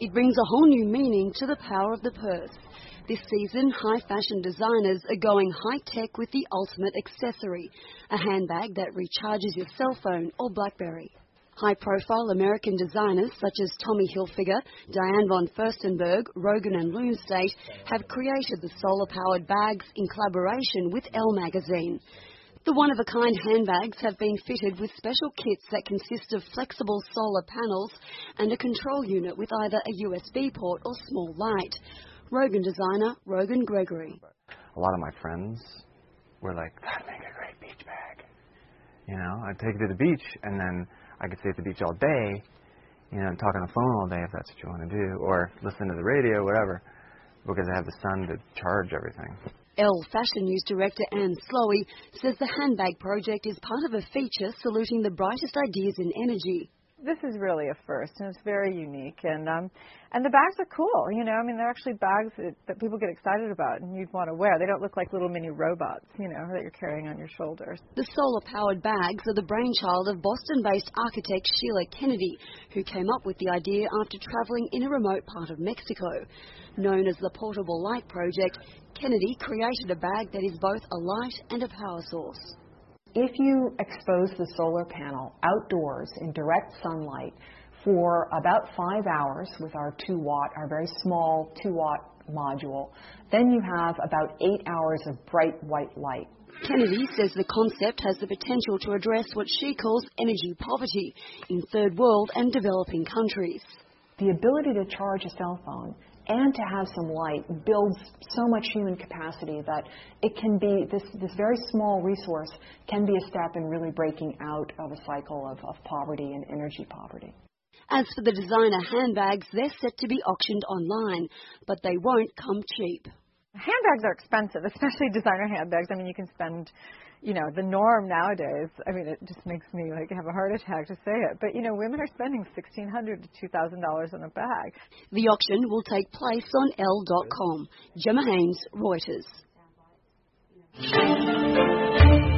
It brings a whole new meaning to the power of the purse. This season, high-fashion designers are going high-tech with the ultimate accessory, a handbag that recharges your cell phone or BlackBerry. High-profile American designers such as Tommy Hilfiger, Diane von Furstenberg, Rogan and Loomstate have created the solar-powered bags in collaboration with Elle magazine. The one-of-a-kind handbags have been fitted with special kits that consist of flexible solar panels and a control unit with either a USB port or small light. Rogan designer Rogan Gregory. A lot of my friends were like, that'd make a great beach bag. You know, I'd take it to the beach and then I could stay at the beach all day, you know, and talk on the phone all day if that's what you want to do, or listen to the radio, whatever, because I have the sun to charge everything. Elle Fashion News Director Anne Slowey says the handbag project is part of a feature saluting the brightest ideas in energy. This is really a first, and it's very unique, and the bags are cool, you know, I mean, they're actually bags that people get excited about and you'd want to wear. They don't look like little mini robots, you know, that you're carrying on your shoulders. The solar-powered bags are the brainchild of Boston-based architect Sheila Kennedy, who came up with the idea after travelling in a remote part of Mexico. Known as the Portable Light Project, Kennedy created a bag that is both a light and a power source. If you expose the solar panel outdoors in direct sunlight for about 5 hours with our 2-watt, our very small 2-watt module, then you have about 8 hours of bright white light. Kennedy says the concept has the potential to address what she calls energy poverty in third world and developing countries. The ability to charge a cell phone and to have some light builds so much human capacity that it can be, this very small resource can be a step in really breaking out of a cycle of poverty and energy poverty. As for the designer handbags, they're set to be auctioned online, but they won't come cheap. Handbags are expensive, especially designer handbags. I mean, you can spend, you know, the norm nowadays, I mean, it just makes me like have a heart attack to say it. But, you know, women are spending $1,600 to $2,000 on a bag. The auction will take place on Elle.com. Gemma Haynes, Reuters.